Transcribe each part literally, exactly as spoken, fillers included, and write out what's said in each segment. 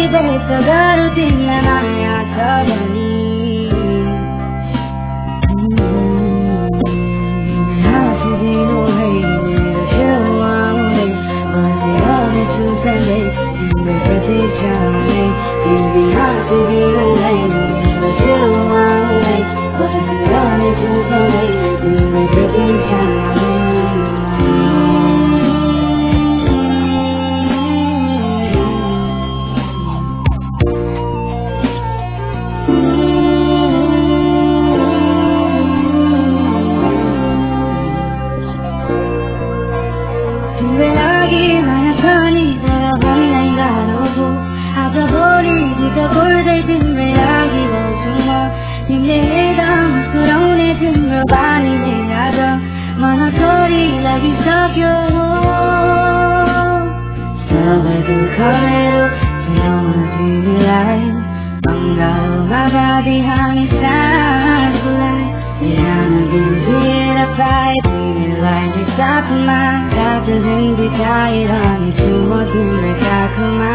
बेसगारो तिमीलाई माया छ भनी हाँसिदिनु है मेरो छेउमा आउँदै बसिरहनेछु सधैँ तिम्रो प्रतीक्षामै तिमी हाँसिदिनु है मेरो छेउमा आउँदै बसिरहनेछु सधैँ तिम्रो प्रतीक्षामै तिम्रो लागि माया छ नि तर भन्नै गाह्रो हो आज भोलि गीत बोल्दै तिम्रै लागि गाउँछु म तिमीले हेर्दा मुस्कुराउने तिम्रो बानीले आज मन छोडी लागिसक्यो सबै दुःख मेरो चिनाउन तिमीलाई बङ्गालमा बाँधी हामी साथलाई बिहान बिर्सिएर प्राय तिमीलाई नै साथमा रात दिन बिताइरहन्छु म तिम्रै साथमा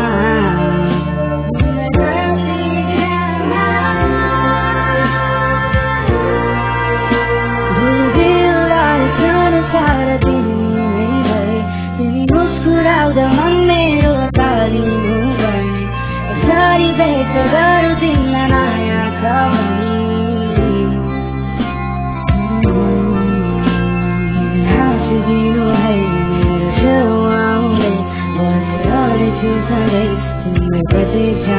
सारा तिमी भए तिमी मुस्कुराउँदा मन मेरो तालिनु भए सारी बेसगारो तिमीलाई माया छ भनी हाँसिदिनु है मेरो छेउमा आउँदै बसिरहनेछु सधैँ तिम्रो प्रतीक्षा